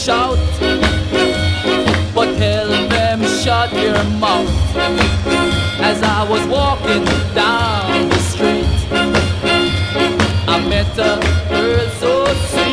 shout, but tell them shut your mouth. As I was walking down the street, I met a girl so sweet.